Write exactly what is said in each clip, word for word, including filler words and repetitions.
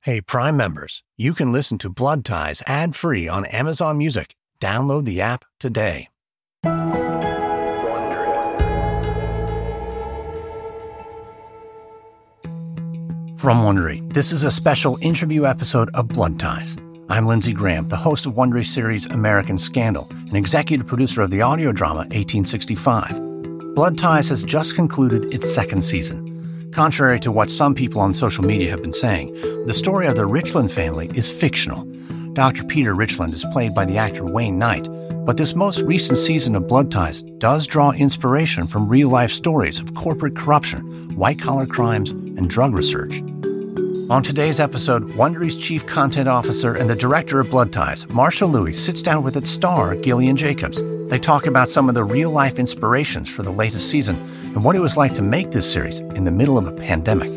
Hey, Prime members, you can listen to Blood Ties ad-free on Amazon Music. Download the app today. From Wondery, this is a special interview episode of Blood Ties. I'm Lindsey Graham, the host of Wondery series American Scandal, and executive producer of the audio drama eighteen sixty-five. Blood Ties has just concluded its second season. Contrary to what some people on social media have been saying, the story of the Richland family is fictional. Doctor Peter Richland is played by the actor Wayne Knight, but this most recent season of Blood Ties does draw inspiration from real-life stories of corporate corruption, white-collar crimes, and drug research. On today's episode, Wondery's chief content officer and the director of Blood Ties, Marshall Lewy, sits down with its star, Gillian Jacobs. They talk about some of the real-life inspirations for the latest season and what it was like to make this series in the middle of a pandemic.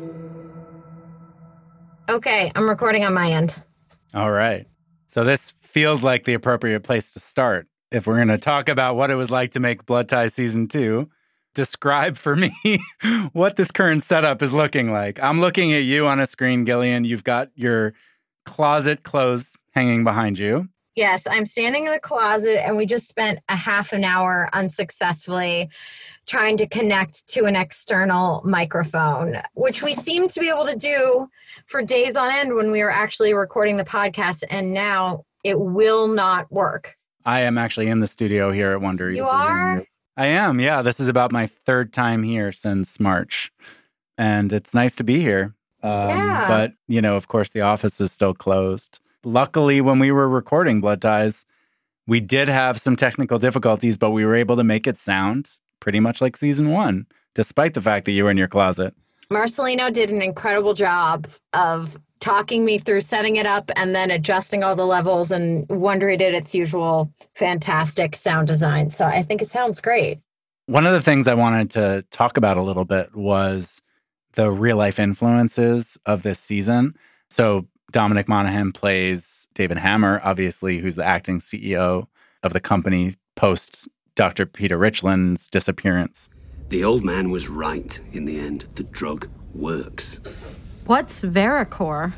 Okay, I'm recording on my end. All right. So this feels like the appropriate place to start. If we're going to talk about what it was like to make Blood Ties Season two, describe for me what this current setup is looking like. I'm looking at you on a screen, Gillian. You've got your closet clothes hanging behind you. Yes, I'm standing in a closet, and we just spent a half an hour unsuccessfully trying to connect to an external microphone, which we seemed to be able to do for days on end when we were actually recording the podcast, and now it will not work. I am actually in the studio here at Wondery. You are? I am, yeah. This is about my third time here since March, and it's nice to be here. Um, yeah. But, you know, of course, the office is still closed. Luckily, when we were recording Blood Ties, we did have some technical difficulties, but we were able to make it sound pretty much like season one, despite the fact that you were in your closet. Marcelino did an incredible job of talking me through setting it up and then adjusting all the levels, and Wondery did its usual fantastic sound design. So I think it sounds great. One of the things I wanted to talk about a little bit was the real-life influences of this season. So Dominic Monaghan plays David Hammer, obviously, who's the acting C E O of the company post Doctor Peter Richland's disappearance. The old man was right in the end. The drug works. What's Vericor?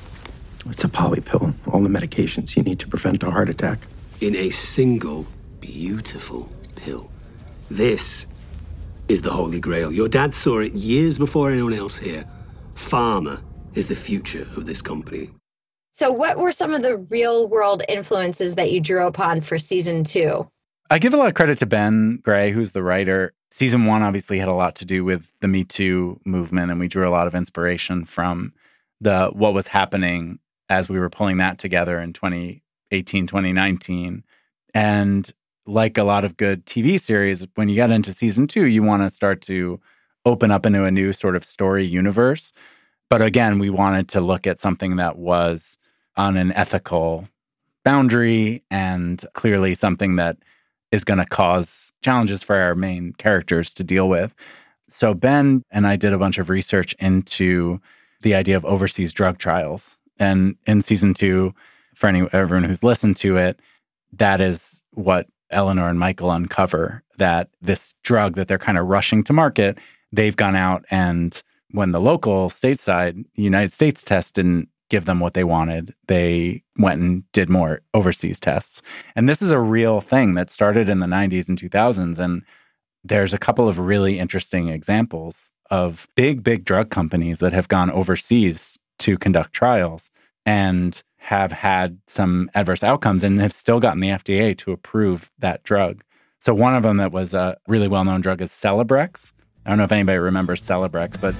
It's a poly pill. All the medications you need to prevent a heart attack. In a single, beautiful pill. This is the Holy Grail. Your dad saw it years before anyone else here. Pharma is the future of this company. So what were some of the real world influences that you drew upon for season two? I give a lot of credit to Ben Gray, who's the writer. Season one obviously had a lot to do with the Me Too movement, and we drew a lot of inspiration from the what was happening as we were pulling that together in twenty eighteen, twenty nineteen. And like a lot of good T V series, when you get into season two, you want to start to open up into a new sort of story universe. But again, we wanted to look at something that was on an ethical boundary and clearly something that is going to cause challenges for our main characters to deal with. So Ben and I did a bunch of research into the idea of overseas drug trials. And in season two, for any, everyone who's listened to it, that is what Eleanor and Michael uncover, that this drug that they're kind of rushing to market, they've gone out and when the local stateside United States test didn't give them what they wanted, they went and did more overseas tests. And this is a real thing that started in the nineties and two thousands. And there's a couple of really interesting examples of big, big drug companies that have gone overseas to conduct trials and have had some adverse outcomes and have still gotten the F D A to approve that drug. So one of them that was a really well-known drug is Celebrex. I don't know if anybody remembers Celebrex, but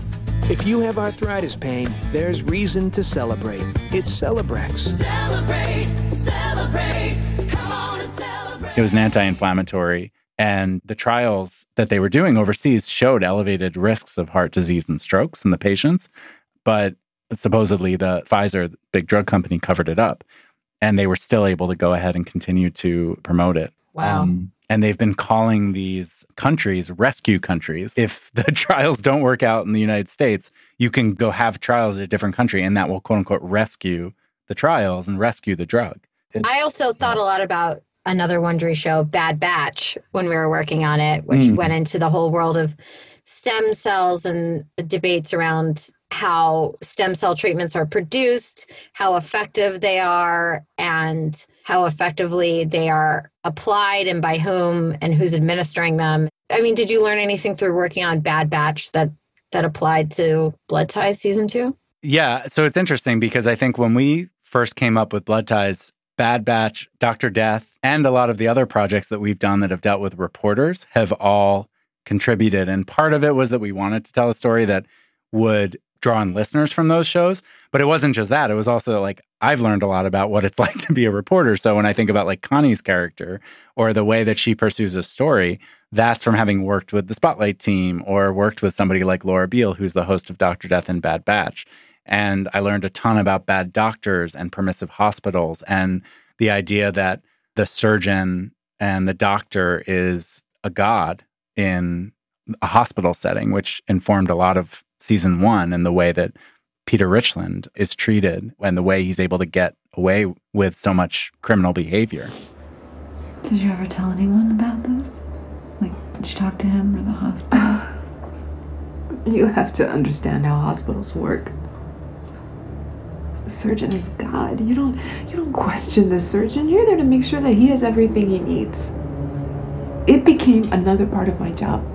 if you have arthritis pain, there's reason to celebrate. It's Celebrex. Celebrate, celebrate, come on and celebrate. It was an anti-inflammatory, and the trials that they were doing overseas showed elevated risks of heart disease and strokes in the patients. But supposedly the Pfizer, the big drug company, covered it up, and they were still able to go ahead and continue to promote it. Wow. Um, and they've been calling these countries rescue countries. If the trials don't work out in the United States, you can go have trials at a different country, and that will, quote unquote, rescue the trials and rescue the drug. It's, I also thought a lot about another Wondery show, Bad Batch, when we were working on it, which mm. went into the whole world of stem cells and the debates around how stem cell treatments are produced, how effective they are, and how effectively they are applied and by whom and who's administering them. I mean, did you learn anything through working on Bad Batch that that applied to Blood Ties season two? Yeah, so it's interesting because I think when we first came up with Blood Ties, Bad Batch, Doctor Death, and a lot of the other projects that we've done that have dealt with reporters have all contributed. And part of it was that we wanted to tell a story that would draw in listeners from those shows. But it wasn't just that. It was also like, I've learned a lot about what it's like to be a reporter. So when I think about like Connie's character or the way that she pursues a story, that's from having worked with the Spotlight team or worked with somebody like Laura Beale, who's the host of Doctor Death and Bad Batch. And I learned a ton about bad doctors and permissive hospitals and the idea that the surgeon and the doctor is a god in a hospital setting, which informed a lot of season one and the way that Peter Richland is treated and the way he's able to get away with so much criminal behavior. Did you ever tell anyone about this? Like, did you talk to him or the hospital? You have to understand how hospitals work. The surgeon is God. You don't you don't question the surgeon. You're there to make sure that he has everything he needs. It became another part of my job.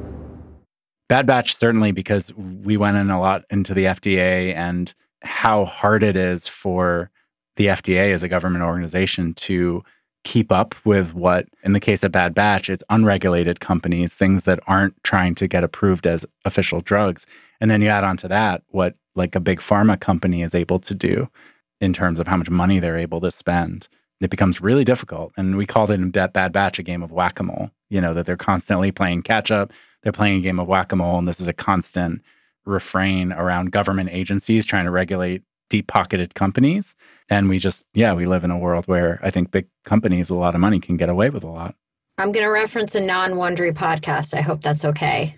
Bad Batch, certainly, because we went in a lot into the F D A and how hard it is for the F D A as a government organization to keep up with what, in the case of Bad Batch, it's unregulated companies, things that aren't trying to get approved as official drugs. And then you add on to that what like a big pharma company is able to do in terms of how much money they're able to spend. It becomes really difficult. And we called it in Bad Batch a game of whack-a-mole, you know, that they're constantly playing catch-up. They're playing a game of whack-a-mole, and this is a constant refrain around government agencies trying to regulate deep-pocketed companies. And we just, yeah, we live in a world where I think big companies with a lot of money can get away with a lot. I'm going to reference a non-Wondery podcast. I hope that's okay.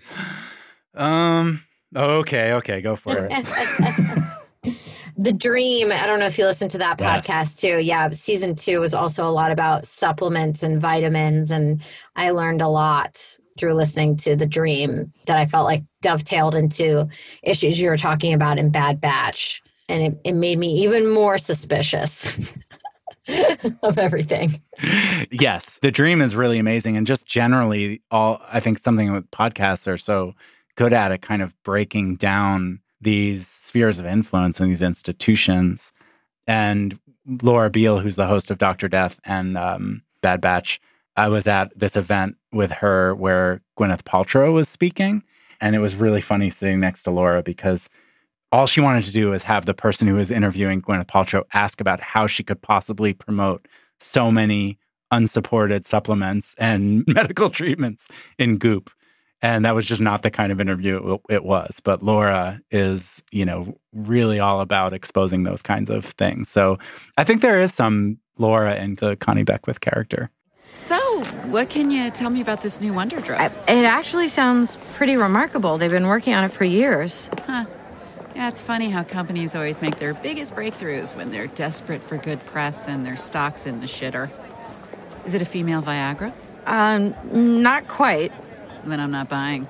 Um. Okay, okay, go for it. The Dream, I don't know if you listened to that Yes. podcast too. Yeah, season two was also a lot about supplements and vitamins. And I learned a lot through listening to The Dream that I felt like dovetailed into issues you were talking about in Bad Batch. And it, it made me even more suspicious of everything. Yes, The Dream is really amazing. And just generally, all I think something with podcasts are so good at it, kind of breaking down these spheres of influence in these institutions. And Laura Beale, who's the host of Doctor Death and um, Bad Batch, I was at this event with her where Gwyneth Paltrow was speaking. And it was really funny sitting next to Laura because all she wanted to do was have the person who was interviewing Gwyneth Paltrow ask about how she could possibly promote so many unsupported supplements and medical treatments in Goop. And that was just not the kind of interview it was. But Laura is, you know, really all about exposing those kinds of things. So I think there is some Laura in the Connie Beckwith character. So, what can you tell me about this new wonder drug? It actually sounds pretty remarkable. They've been working on it for years. Huh. Yeah, it's funny how companies always make their biggest breakthroughs when they're desperate for good press and their stock's in the shitter. Is it a female Viagra? Um, not quite. Then I'm not buying.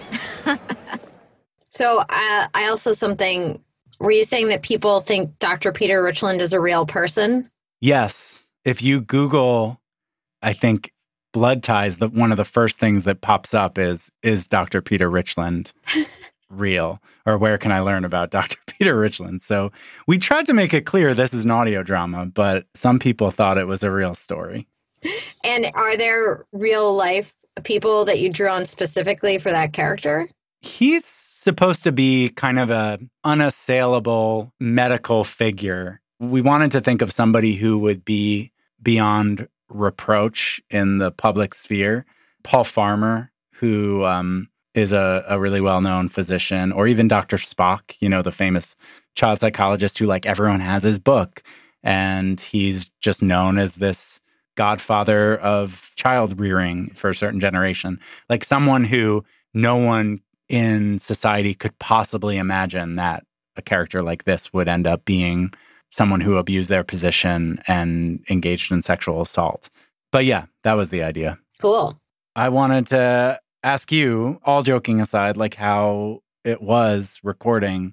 So uh, I also something, were you saying that people think Doctor Peter Richland is a real person? Yes. If you Google, I think, Blood Ties, the, one of the first things that pops up is, is Doctor Peter Richland real? Or where can I learn about Doctor Peter Richland? So we tried to make it clear this is an audio drama, but some people thought it was a real story. And are there real life people that you drew on specifically for that character? He's supposed to be kind of a unassailable medical figure. We wanted to think of somebody who would be beyond reproach in the public sphere. Paul Farmer, who um, is a, a really well-known physician, or even Doctor Spock, you know, the famous child psychologist who, like, everyone has his book. And he's just known as this godfather of child rearing for a certain generation, like someone who no one in society could possibly imagine that a character like this would end up being someone who abused their position and engaged in sexual assault. But yeah, that was the idea. Cool. I wanted to ask you, all joking aside, like how it was recording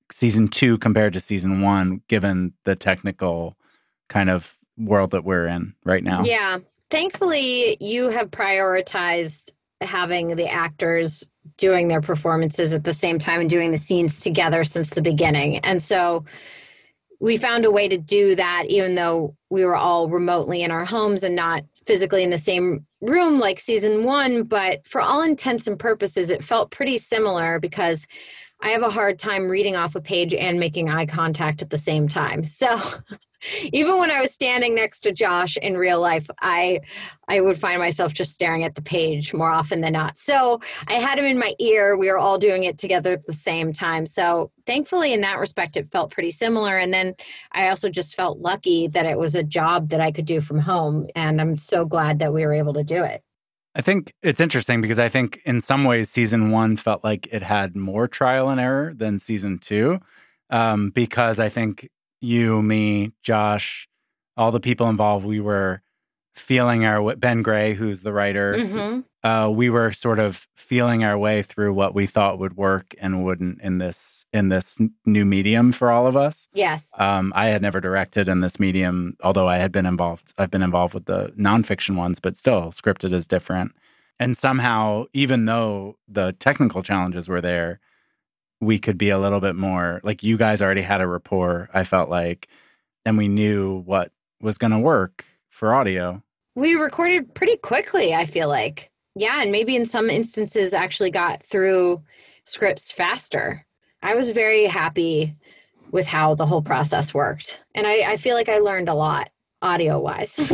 season two compared to season one, given the technical kind of world that we're in right now. Yeah. Thankfully, you have prioritized having the actors doing their performances at the same time and doing the scenes together since the beginning. And so we found a way to do that, even though we were all remotely in our homes and not physically in the same room like season one. But for all intents and purposes, it felt pretty similar because I have a hard time reading off a page and making eye contact at the same time. So even when I was standing next to Josh in real life, I I would find myself just staring at the page more often than not. So I had him in my ear. We were all doing it together at the same time. So thankfully, in that respect, it felt pretty similar. And then I also just felt lucky that it was a job that I could do from home. And I'm so glad that we were able to do it. I think it's interesting because I think in some ways season one felt like it had more trial and error than season two, um, because I think you, me, Josh, all the people involved, we were feeling our way. Ben Gray, who's the writer, Mm-hmm. uh, we were sort of feeling our way through what we thought would work and wouldn't in this in this new medium for all of us. Yes. Um, I had never directed in this medium, although I had been involved. I've been involved with the nonfiction ones, but still, scripted is different. And somehow, even though the technical challenges were there, we could be a little bit more, like you guys already had a rapport, I felt like, and we knew what was going to work for audio. We recorded pretty quickly, I feel like. Yeah, and maybe in some instances actually got through scripts faster. I was very happy with how the whole process worked. And I, I feel like I learned a lot audio-wise.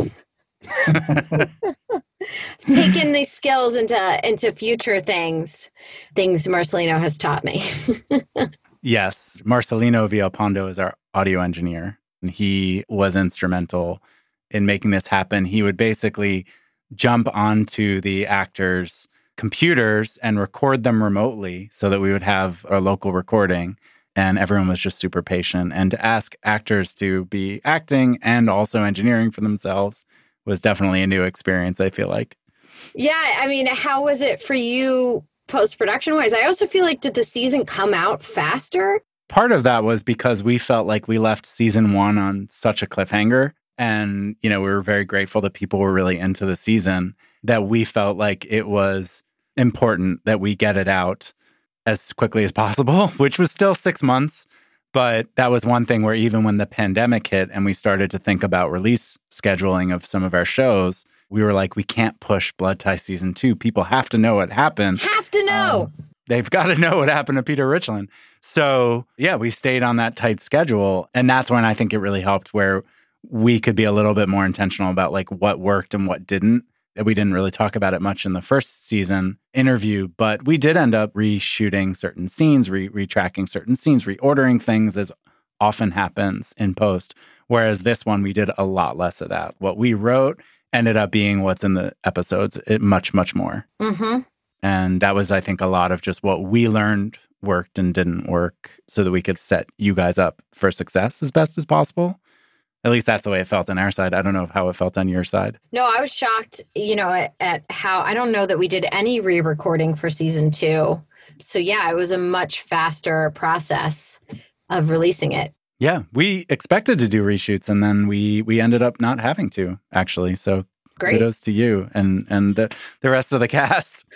Taking these skills into into future things, things Marcelino has taught me. Yes, Marcelino Villalpando is our audio engineer, and he was instrumental in making this happen. He would basically jump onto the actors' computers and record them remotely so that we would have a local recording, and everyone was just super patient. And to ask actors to be acting and also engineering for themselves was definitely a new experience, I feel like. Yeah, I mean, how was it for you post-production wise? I also feel like, did the season come out faster? Part of that was because we felt like we left season one on such a cliffhanger. And, you know, we were very grateful that people were really into the season, that we felt like it was important that we get it out as quickly as possible, which was still six months. But that was one thing where even when the pandemic hit and we started to think about release scheduling of some of our shows, we were like, we can't push Blood Tie Season two. People have to know what happened. Have to know. Um, they've got to know what happened to Peter Richland. So, yeah, we stayed on that tight schedule. And that's when I think it really helped, where we could be a little bit more intentional about like what worked and what didn't. We didn't really talk about it much in the first season interview, but we did end up reshooting certain scenes, re- retracking certain scenes, reordering things, as often happens in post. Whereas this one, we did a lot less of that. What we wrote ended up being what's in the episodes, it, much, much more. Mm-hmm. And that was, I think, a lot of just what we learned worked and didn't work so that we could set you guys up for success as best as possible. At least that's the way it felt on our side. I don't know how it felt on your side. No, I was shocked, you know, at, at how, I don't know that we did any re-recording for season two. So yeah, it was a much faster process of releasing it. Yeah, we expected to do reshoots and then we we ended up not having to, actually. So Great. Kudos to you and, and the, the rest of the cast.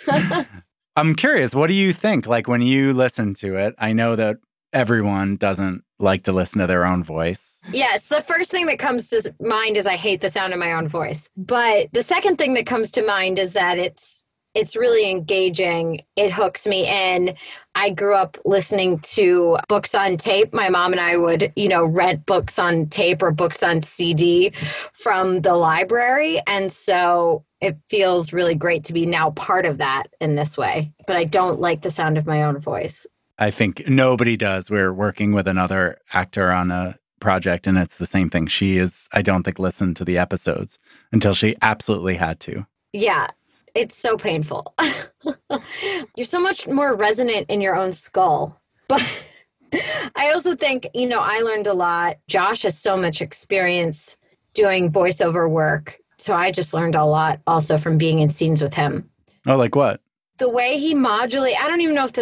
I'm curious, what do you think? Like when you listen to it, I know that everyone doesn't like to listen to their own voice. Yes, the first thing that comes to mind is I hate the sound of my own voice. But the second thing that comes to mind is that it's it's really engaging. It hooks me in. I grew up listening to books on tape. My mom and I would, you know, rent books on tape or books on C D from the library. And so it feels really great to be now part of that in this way. But I don't like the sound of my own voice. I think nobody does. We're working with another actor on a project, and it's the same thing. She is, I don't think, listened to the episodes until she absolutely had to. Yeah, it's so painful. You're so much more resonant in your own skull. But I also think, you know, I learned a lot. Josh has so much experience doing voiceover work. So I just learned a lot also from being in scenes with him. Oh, like what? The way he modulates, I don't even know if this is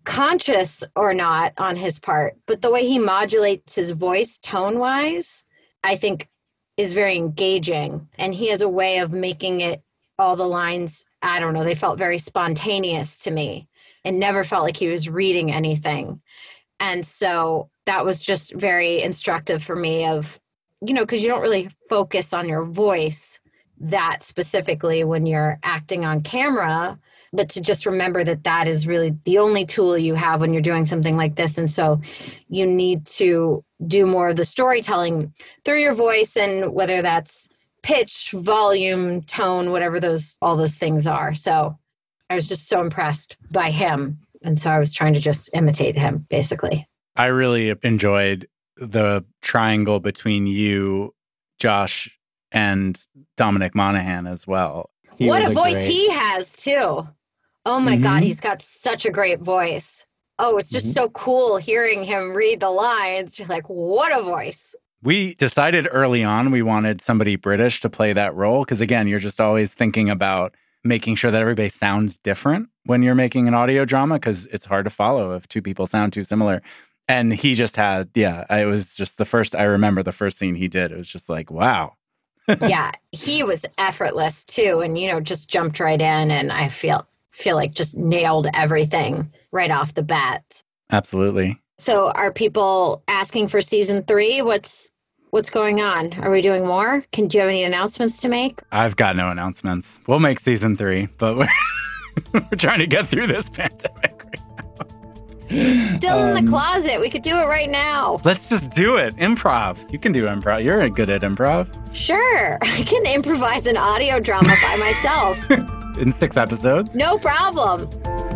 conscious or not on his part, but the way he modulates his voice tone-wise, I think is very engaging. And he has a way of making it, all the lines, I don't know, they felt very spontaneous to me. It never felt like he was reading anything. And so that was just very instructive for me of, you know, because you don't really focus on your voice that specifically when you're acting on camera, but to just remember that that is really the only tool you have when you're doing something like this. And so you need to do more of the storytelling through your voice, and whether that's pitch, volume, tone, whatever those, all those things are. So I was just so impressed by him. And so I was trying to just imitate him, basically. I really enjoyed the triangle between you, Josh, and Dominic Monaghan as well. He what a, a voice great... he has, too. Oh, my mm-hmm. God, he's got such a great voice. Oh, it's just mm-hmm. so cool hearing him read the lines. You're like, what a voice. We decided early on we wanted somebody British to play that role because, again, you're just always thinking about making sure that everybody sounds different when you're making an audio drama because it's hard to follow if two people sound too similar. And he just had, yeah, it was just the first, I remember the first scene he did. It was just like, wow. Yeah, he was effortless too. And, you know, just jumped right in, and I feel feel like just nailed everything right off the bat. Absolutely. So are people asking for season three? What's what's going on? Are we doing more? Can do you have any announcements to make? I've got no announcements. We'll make season three, but we're, we're trying to get through this pandemic right now. Still um, in the closet. We could do it right now. Let's just do it. Improv. You can do improv. You're good at improv. Sure. I can improvise an audio drama by myself. In six episodes? No problem.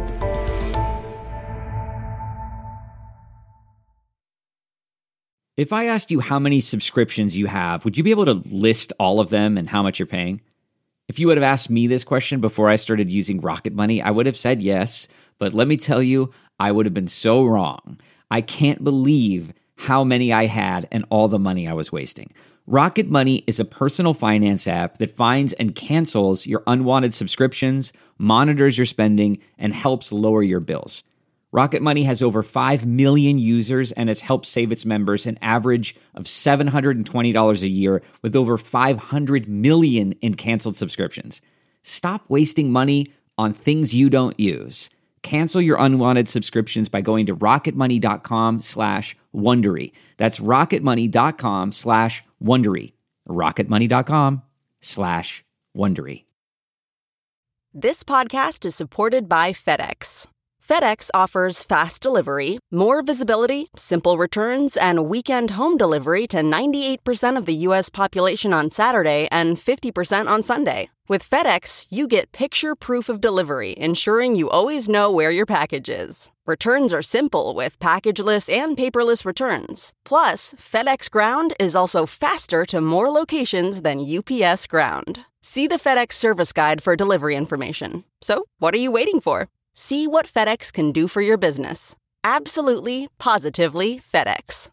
If I asked you how many subscriptions you have, would you be able to list all of them and how much you're paying? If you would have asked me this question before I started using Rocket Money, I would have said yes. But let me tell you, I would have been so wrong. I can't believe how many I had and all the money I was wasting. Rocket Money is a personal finance app that finds and cancels your unwanted subscriptions, monitors your spending, and helps lower your bills. Rocket Money has over five million users and has helped save its members an average of seven hundred twenty dollars a year with over five hundred million in canceled subscriptions. Stop wasting money on things you don't use. Cancel your unwanted subscriptions by going to rocketmoney.com slash Wondery. That's rocketmoney.com slash Wondery. rocketmoney.com slash Wondery. This podcast is supported by FedEx. FedEx offers fast delivery, more visibility, simple returns, and weekend home delivery to ninety-eight percent of the U S population on Saturday and fifty percent on Sunday. With FedEx, you get picture proof of delivery, ensuring you always know where your package is. Returns are simple with packageless and paperless returns. Plus, FedEx Ground is also faster to more locations than U P S Ground. See the FedEx service guide for delivery information. So, what are you waiting for? See what FedEx can do for your business. Absolutely, positively FedEx.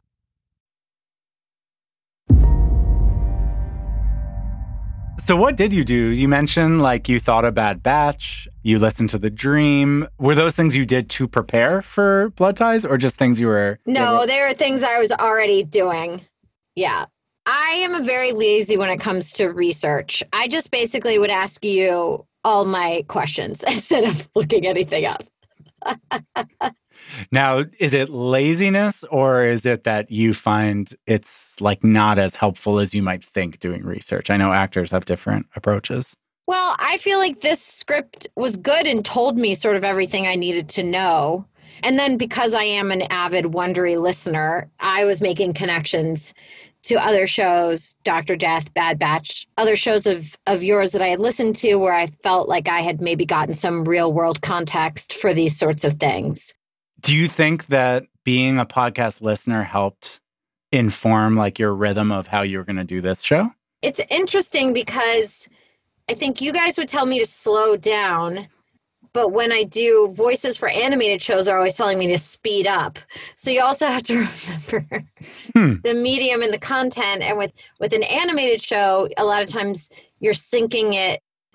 So what did you do? You mentioned like you thought a Bad Batch, you listened to The Dream. Were those things you did to prepare for Blood Ties or just things you were... No, they were things I was already doing. Yeah. I am very lazy when it comes to research. I just basically would ask you all my questions instead of looking anything up. Now, is it laziness or is it that you find it's like not as helpful as you might think doing research? I know actors have different approaches. Well, I feel like this script was good and told me sort of everything I needed to know. And then because I am an avid Wondery listener, I was making connections to other shows, Doctor Death, Bad Batch, other shows of, of yours that I had listened to where I felt like I had maybe gotten some real world context for these sorts of things. Do you think that being a podcast listener helped inform like your rhythm of how you were going to do this show? It's interesting because I think you guys would tell me to slow down, but when I do voices for animated shows, they're always telling me to speed up. So you also have to remember hmm. the medium and the content. And with, with an animated show, a lot of times you're syncing it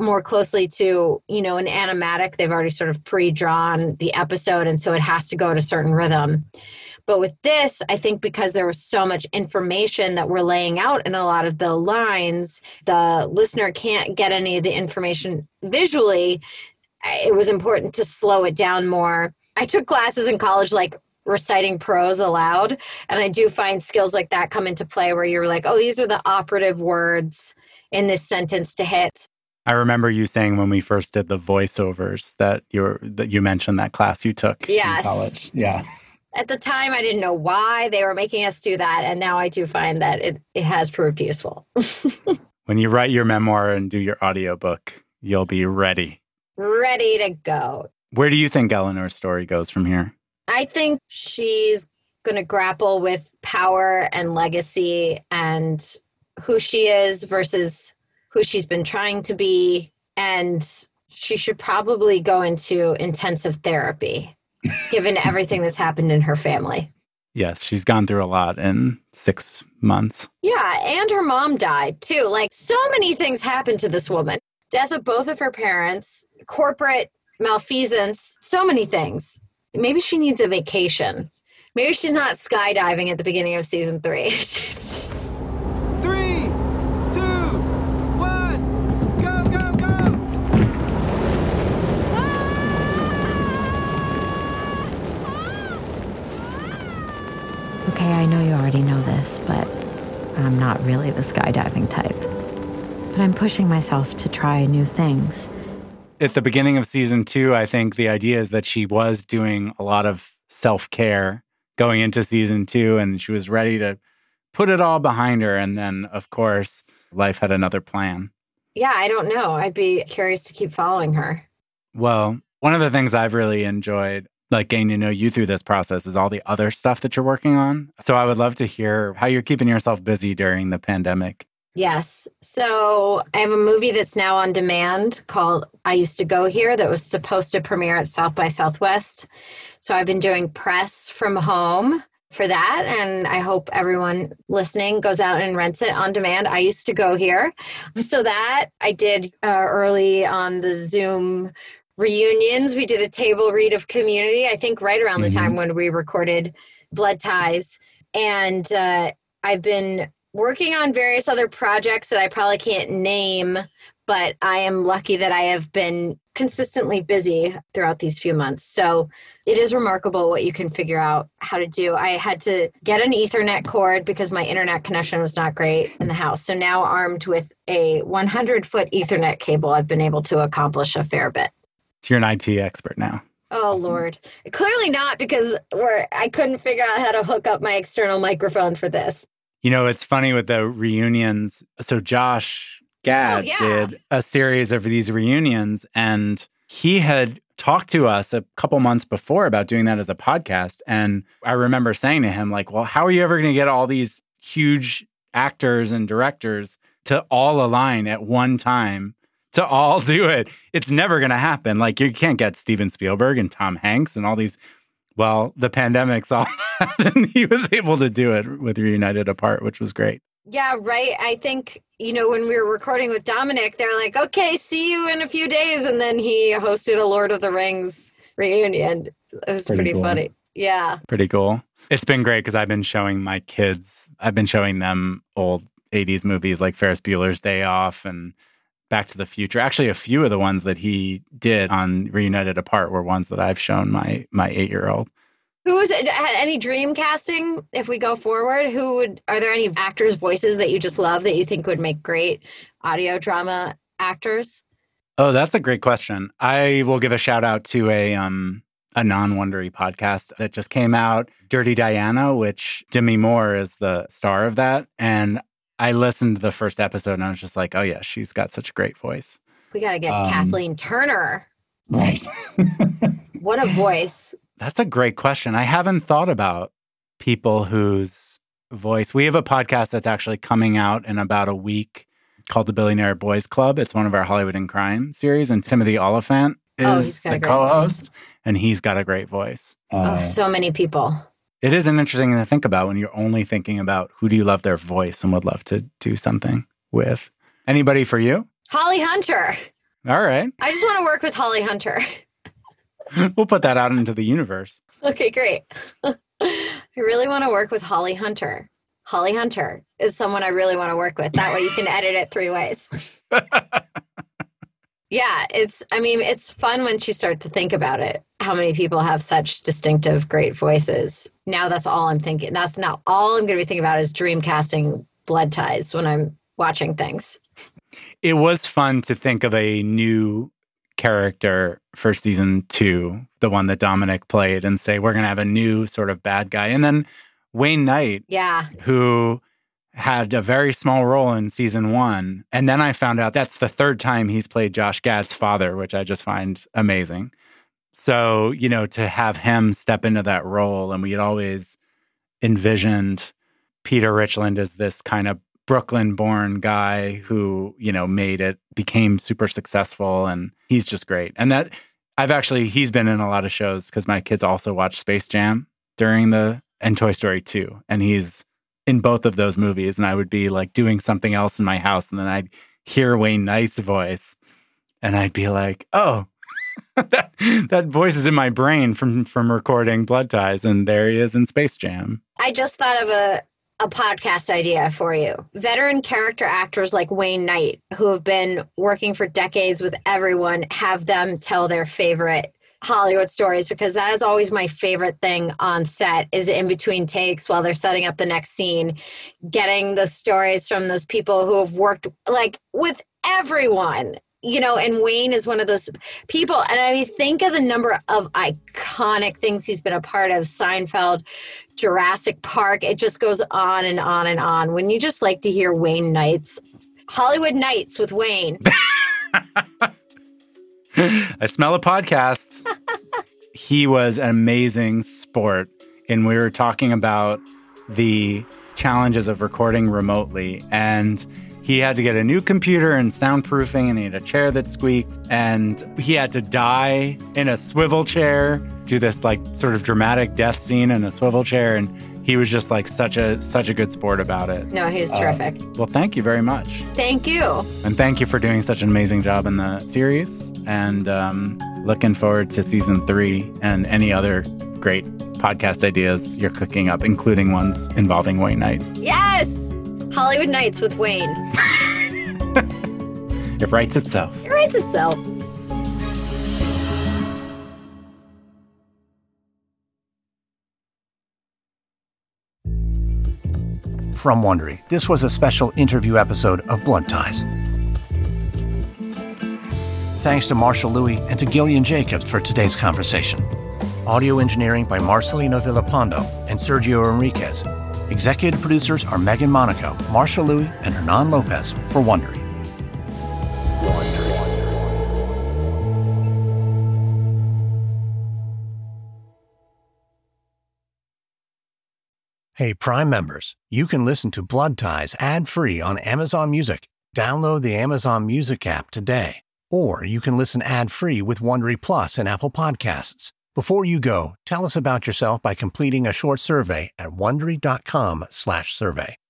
more closely to, you know, an animatic. They've already sort of pre-drawn the episode, and so it has to go at a certain rhythm. But with this, I think because there was so much information that we're laying out in a lot of the lines, the listener can't get any of the information visually. It was important to slow it down more. I took classes in college, like reciting prose aloud, and I do find skills like that come into play where you're like, oh, these are the operative words in this sentence to hit. I remember you saying when we first did the voiceovers that you were, that you mentioned that class you took yes. in college. Yeah. At the time, I didn't know why they were making us do that. And now I do find that it, it has proved useful. When you write your memoir and do your audiobook, you'll be ready. Ready to go. Where do you think Eleanor's story goes from here? I think she's going to grapple with power and legacy and who she is versus who she's been trying to be. And she should probably go into intensive therapy, given everything that's happened in her family. Yes, she's gone through a lot in six months. Yeah, and her mom died too. Like, so many things happened to this woman. Death of both of her parents, corporate malfeasance, so many things. Maybe she needs a vacation. Maybe she's not skydiving at the beginning of season three. Just... Three, two, one, go, go, go! Okay, I know you already know this, but I'm not really the skydiving type. But I'm pushing myself to try new things. At the beginning of season two, I think the idea is that she was doing a lot of self-care going into season two, and she was ready to put it all behind her. And then, of course, life had another plan. Yeah, I don't know. I'd be curious to keep following her. Well, one of the things I've really enjoyed, like getting to know you through this process, is all the other stuff that you're working on. So I would love to hear how you're keeping yourself busy during the pandemic. Yes. So I have a movie that's now on demand called I Used to Go Here that was supposed to premiere at South by Southwest. So I've been doing press from home for that. And I hope everyone listening goes out and rents it on demand. I Used to Go Here. So that I did uh, early on the Zoom reunions. We did a table read of Community, I think right around mm-hmm. the time when we recorded Blood Ties. And uh, I've been working on various other projects that I probably can't name, but I am lucky that I have been consistently busy throughout these few months. So it is remarkable what you can figure out how to do. I had to get an Ethernet cord because my internet connection was not great in the house. So now armed with a one hundred foot Ethernet cable, I've been able to accomplish a fair bit. So you're an I T expert now. Oh, awesome. Lord. Clearly not, because we're, I couldn't figure out how to hook up my external microphone for this. You know, it's funny with the reunions. So Josh Gad oh, yeah. did a series of these reunions, and he had talked to us a couple months before about doing that as a podcast. And I remember saying to him, like, well, how are you ever going to get all these huge actors and directors to all align at one time, to all do it? It's never going to happen. Like, you can't get Steven Spielberg and Tom Hanks and all these. Well, the pandemic's all that, and he was able to do it with Reunited Apart, which was great. Yeah, right. I think, you know, when we were recording with Dominic, they're like, okay, see you in a few days. And then he hosted a Lord of the Rings reunion. It was pretty, pretty cool. funny. Yeah. Pretty cool. It's been great because I've been showing my kids, I've been showing them old eighties movies like Ferris Bueller's Day Off and Back to the Future. Actually, a few of the ones that he did on Reunited Apart were ones that I've shown my my eight-year-old. Who is it? Any dream casting if we go forward? Who would, are there any actors' voices that you just love that you think would make great audio drama actors? Oh, that's a great question. I will give a shout out to a um a non-Wondery podcast that just came out, Dirty Diana, which Demi Moore is the star of that. And I listened to the first episode and I was just like, oh yeah, she's got such a great voice. We got to get um, Kathleen Turner. Right. What a voice. That's a great question. I haven't thought about people whose voice. We have a podcast that's actually coming out in about a week called The Billionaire Boys Club. It's one of our Hollywood in Crime series, and Timothy Oliphant is oh, the co-host, voice. And he's got a great voice. Uh, oh, so many people. It is an interesting thing to think about when you're only thinking about who do you love their voice and would love to do something with. Anybody for you? Holly Hunter. All right. I just want to work with Holly Hunter. We'll put that out into the universe. Okay, great. I really want to work with Holly Hunter. Holly Hunter is someone I really want to work with. That way you can edit it three ways. Yeah, it's, I mean, it's fun once you start to think about it, how many people have such distinctive, great voices. Now that's all I'm thinking. That's not all I'm going to be thinking about is dream casting Blood Ties when I'm watching things. It was fun to think of a new character for season two, the one that Dominic played, and say, we're going to have a new sort of bad guy. And then Wayne Knight, yeah, who had a very small role in season one. And then I found out that's the third time he's played Josh Gad's father, which I just find amazing. So, you know, to have him step into that role, and we had always envisioned Peter Richland as this kind of Brooklyn-born guy who, you know, made it, became super successful, and he's just great. And that, I've actually, he's been in a lot of shows because my kids also watch Space Jam during the, and Toy Story two, and he's in both of those movies, and I would be like doing something else in my house, and then I'd hear Wayne Knight's voice, and I'd be like, oh, that, that voice is in my brain from from recording Blood Ties, and there he is in Space Jam. I just thought of a, a podcast idea for you. Veteran character actors like Wayne Knight, who have been working for decades with everyone, have them tell their favorite Hollywood stories, because that is always my favorite thing on set, is in between takes while they're setting up the next scene, getting the stories from those people who have worked like with everyone, you know, and Wayne is one of those people. And I mean, think of the number of iconic things he's been a part of: Seinfeld, Jurassic Park. It just goes on and on and on. When you just like to hear Wayne Knight's Hollywood Nights with Wayne. I smell a podcast. He was an amazing sport. And we were talking about the challenges of recording remotely. And he had to get a new computer and soundproofing, and he had a chair that squeaked. And he had to die in a swivel chair, do this like sort of dramatic death scene in a swivel chair. And he was just like such a such a good sport about it. No, he's terrific. Um, well, thank you very much. Thank you. And thank you for doing such an amazing job in the series. And um, looking forward to season three and any other great podcast ideas you're cooking up, including ones involving Wayne Knight. Yes! Hollywood Nights with Wayne. It writes itself. It writes itself. From Wondery, this was a special interview episode of Blood Ties. Thanks to Marshall Louis and to Gillian Jacobs for today's conversation. Audio engineering by Marcelino Villapando and Sergio Enriquez. Executive producers are Megan Monaco, Marshall Louis, and Hernan Lopez for Wondery. Hey, Prime members, you can listen to Blood Ties ad-free on Amazon Music. Download the Amazon Music app today. Or you can listen ad-free with Wondery Plus and Apple Podcasts. Before you go, tell us about yourself by completing a short survey at wondery dot com slash survey.